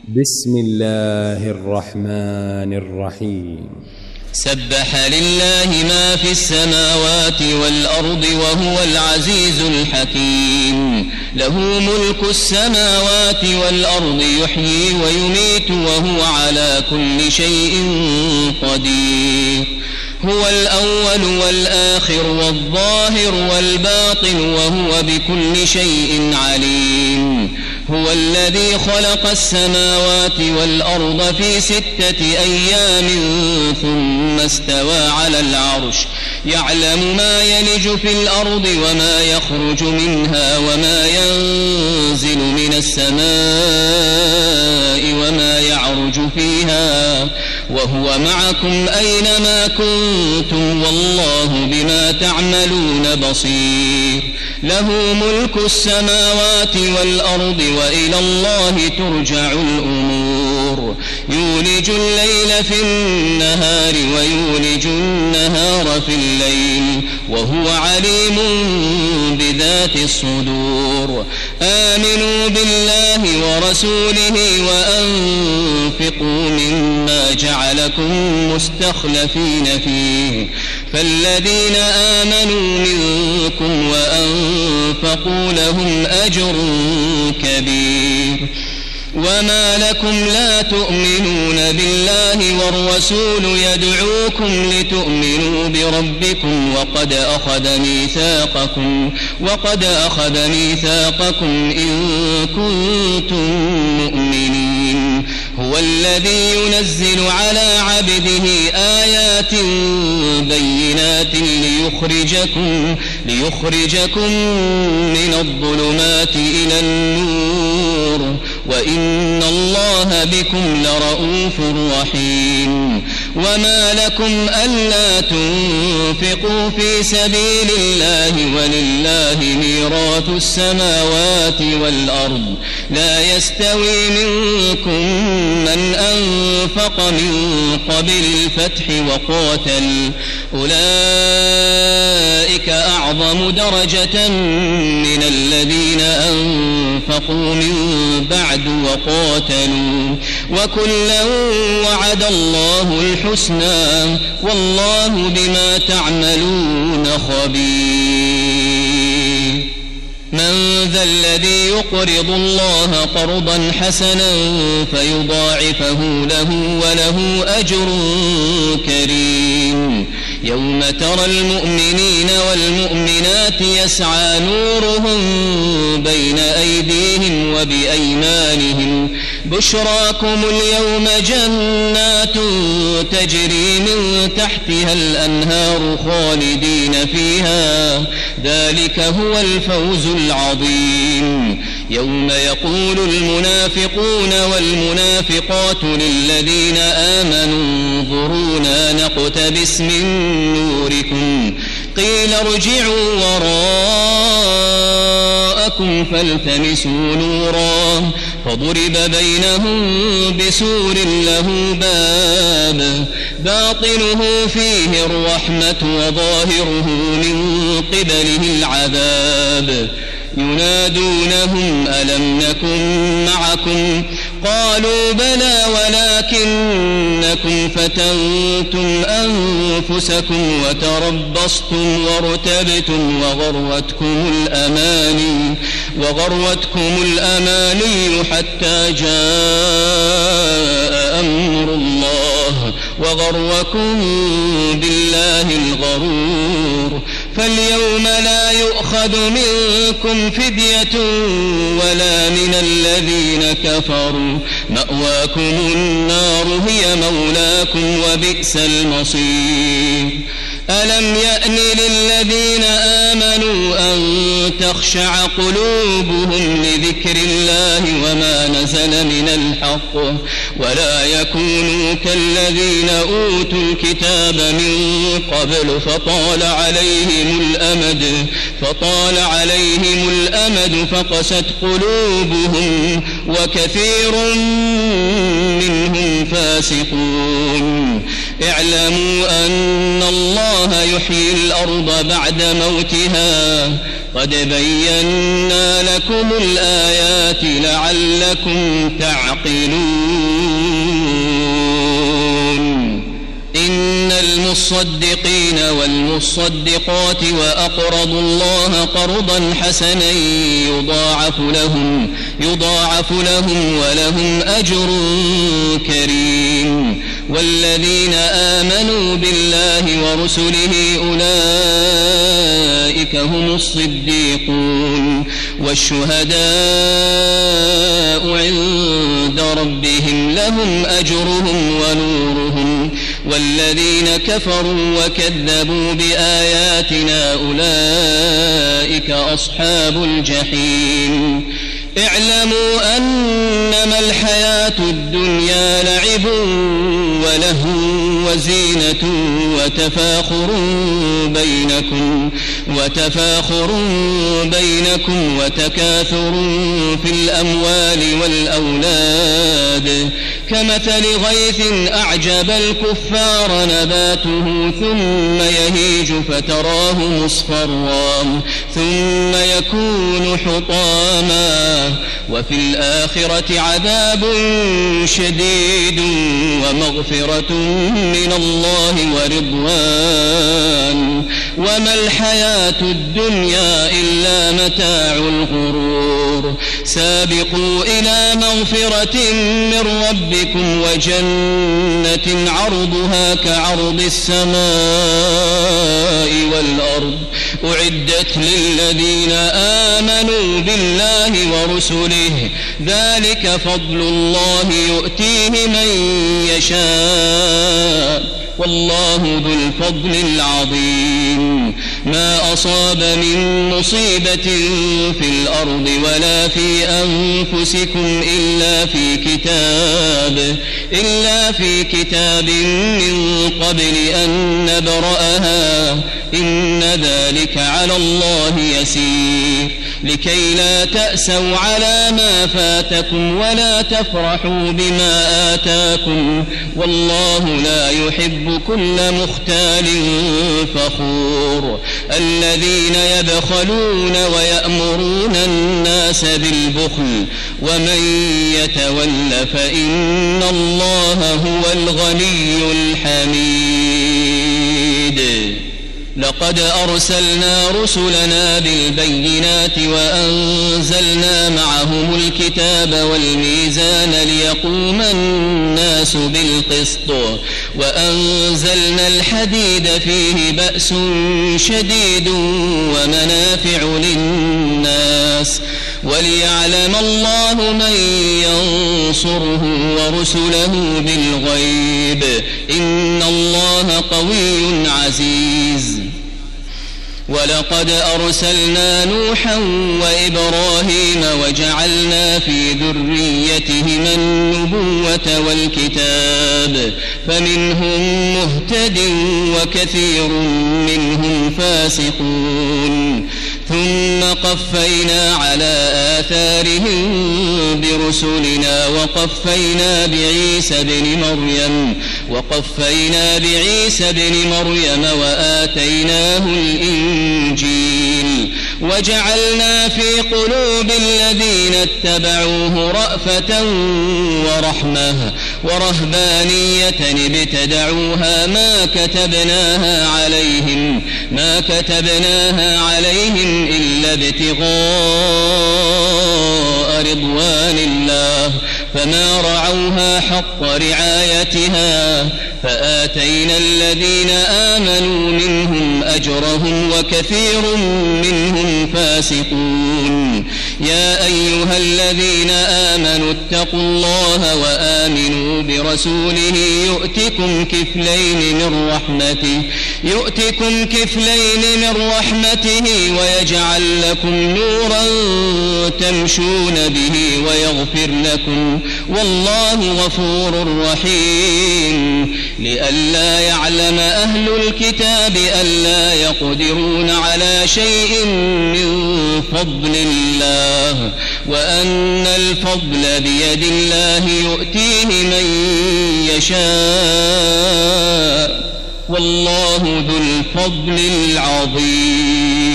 بسم الله الرحمن الرحيم. سبح لله ما في السماوات والأرض وهو العزيز الحكيم. له ملك السماوات والأرض يحيي ويميت وهو على كل شيء قدير. هو الأول والآخر والظاهر والباطن وهو بكل شيء عليم. هو الذي خلق السماوات والأرض في 6 أيام ثم استوى على العرش يعلم ما يلج في الأرض وما يخرج منها وما ينزل من السماء وما يعرج فيها وهو معكم أينما كنتم والله بما تعملون بصير. له ملك السماوات والأرض وإلى الله ترجع الأمور. يولج الليل في النهار ويولج النهار في الليل وهو عليم بذات الصدور. آمنوا بالله ورسوله وأنفقوا مما جعلكم مستخلفين فيه فالذين آمنوا منكم وأنفقوا لهم أجر كبير. وما لكم لا تؤمنون بالله والرسول يدعوكم لتؤمنوا بربكم وقد أخذ ميثاقكم إن كنتم مؤمنين. هو الذي ينزل على عبده آيات بينات ليخرجكم من الظلمات إلى النور وإن الله بكم لرؤوف رحيم. وما لكم ألا تنفقوا في سبيل الله ولله ميراث السماوات والأرض لا يستوي منكم من أنفق من قبل الفتح وقاتل أولئك أعظم درجة من الذين أنفقوا من بعد وقاتلوا وكلا وعد الله الحسنى والله بما تعملون خبير. من ذا الذي يقرض الله قرضا حسنا فيضاعفه له وله أجر كريم. يوم ترى المؤمنين والمؤمنات يسعى نورهم بين أيديهم وبأيمانهم بشراكم اليوم جنات تجري من تحتها الأنهار خالدين فيها ذلك هو الفوز العظيم. يوم يقول المنافقون والمنافقات للذين آمنوا انظرونا نقتبس من نوركم قيل ارجعوا وراءكم فالتمسوا نورا فضرب بينهم بسور له باب باطنه فيه الرحمة وظاهره من قبله العذاب. ينادونهم ألم نكن معكم قالوا بلى ولكنكم فتنتم أنفسكم وتربصتم وارتبتم وغرتكم الأماني حتى جاء أمر الله وغركم بالله الغرور. فاليوم لا يؤخذ منكم فدية ولا من الذين كفروا مأواكم النار هي مولاكم وبئس المصير. ألم يأن للذين آمنوا أن تخشع قلوبهم لذكر الله وما نزل من الحق ولا يكونوا كالذين أوتوا الكتاب من قبل فطال عليهم الأمد فقست قلوبهم وكثير منهم فاسقون. اعلموا أن الله يحيي الأرض بعد موتها قد بينا لكم الآيات لعلكم تعقلون إن المصدقين والمصدقات وأقرضوا الله قرضا حسنا يضاعف لهم ولهم أجر كريم والذين آمنوا بالله ورسله أولئك هم الصديقون والشهداء عند ربهم لهم أجرهم ونورهم والذين كفروا وكذبوا بآياتنا أولئك أصحاب الجحيم اعلموا أنما الحياة الدنيا لعب ولهو وزينة وتفاخر بينكم وتكاثر في الأموال والأولاد كمثل غيث أعجب الكفار نباته ثم يهيج فتراه مصفرا ثم يكون حطاما وفي الآخرة عذاب شديد ومغفرة من الله ورضوان وما الحياة الدنيا إلا متاع الغرور سابقوا إلى مغفرة من ربكم وجنة عرضها كعرض السماء والأرض أعدت للذين آمنوا بالله ورسله ذلك فضل الله يؤتيه من يشاء والله ذو الفضل العظيم ما أصاب من مصيبة في الأرض ولا في أنفسكم إلا في كتاب من قبل أن نبرأها إن ذلك على الله يسير لكي لا تأسوا على ما فاتكم ولا تفرحوا بما آتاكم والله لا يحب كل مختال فخور الذين يبخلون ويأمرون الناس بالبخل ومن يتول فإن الله هو الغني الحميد لقد أرسلنا رسلنا بالبينات وأنزلنا معهم الكتاب والميزان ليقوم الناس بالقسط وأنزلنا الحديد فيه بأس شديد ومنافع للناس وليعلم الله من ينصره ورسله بالغيب إن الله قوي عزيز ولقد أرسلنا نوحا وإبراهيم وجعلنا في ذريتهما النبوة والكتاب فمنهم مهتد وكثير منهم فاسقون ثم قفينا على آثارهم برسلنا وقفينا بعيسى بن مريم وآتيناه الإنجيل وجعلنا في قلوب الذين اتبعوه رأفة ورحمة ورهبانية ابتدعوها ما كتبناها عليهم إلا ابتغاء رضوان الله فما رعوها حق رعايتها فآتينا الذين آمنوا منهم أجرهم وكثير منهم فاسقون يا أيها الذين آمنوا اتقوا الله وآمنوا برسوله يؤتكم كفلين من رحمته ويجعل لكم نورا تمشون به ويغفر لكم والله غفور رحيم لئلا يعلم أهل الكتاب ألا يقدرون على شيء من فضل الله وأن الفضل بيد الله يؤتيه من يشاء والله ذو الفضل العظيم